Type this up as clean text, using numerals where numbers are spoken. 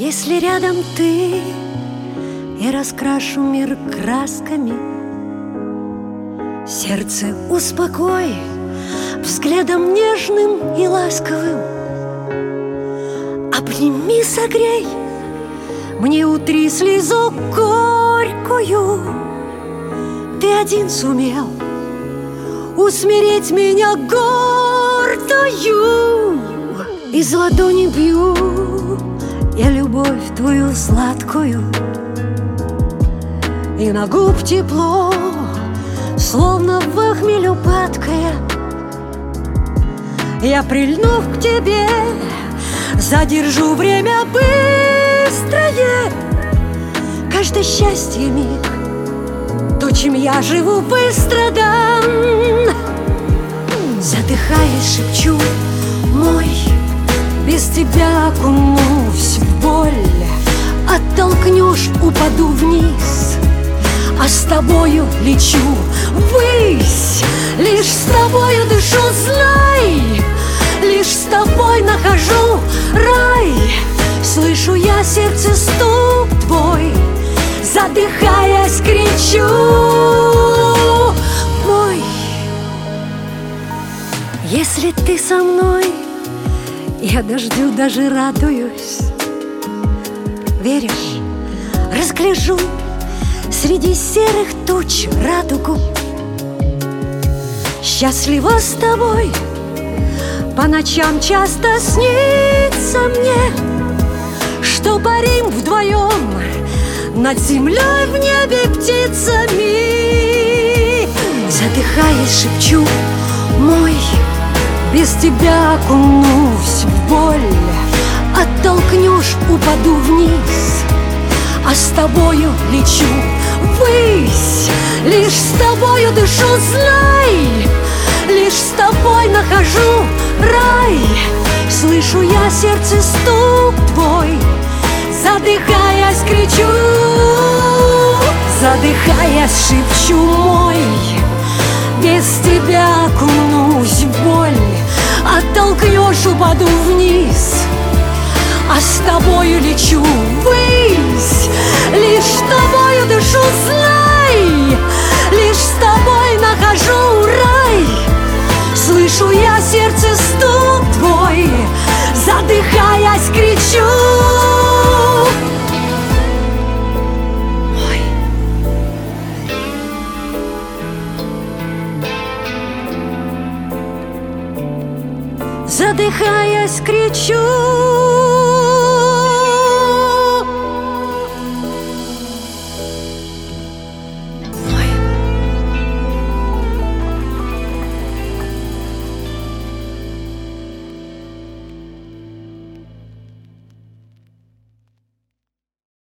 Если рядом ты, я раскрашу мир красками. Сердце успокой взглядом нежным и ласковым. Обними, согрей, мне утри слезу горькую. Ты один сумел усмирить меня гордою. Из ладони бью я любовь твою сладкую, и на губ тепло, словно в хмелю падкая. Я, прильнув к тебе, задержу время быстрое. Каждое счастье миг, то, чем я живу, быстро дам. Задыхаясь, шепчу: мой, без тебя окунусь в боль. Оттолкнешь, упаду вниз, а с тобою лечу ввысь. Лишь с тобою дышу, знай, лишь с тобой нахожу рай. Слышу я сердце стук твой, задыхаясь, кричу: мой. Если ты со мной, я дождю даже радуюсь. Веришь, разгляжу среди серых туч радугу. Счастлива с тобой, по ночам часто снится мне, что парим вдвоем над землей, в небе птицами. Задыхаясь, шепчу: мой, без тебя окунусь в боль. Оттолкнешь, упаду вниз, а с тобою лечу ввысь. Лишь с тобою дышу, знай, лишь с тобой нахожу рай. Слышу я сердце стук твой, задыхаясь, кричу. Задыхаясь, шепчу: мой, без тебя окунусь в боль. Оттолкнешь, упаду вниз, а с тобою лечу ввысь. Лишь с тобою дышу, знай, лишь с тобой нахожу рай. Слышу я сердце стук твой, задыхаясь, кричу: мой. Задыхаясь, кричу.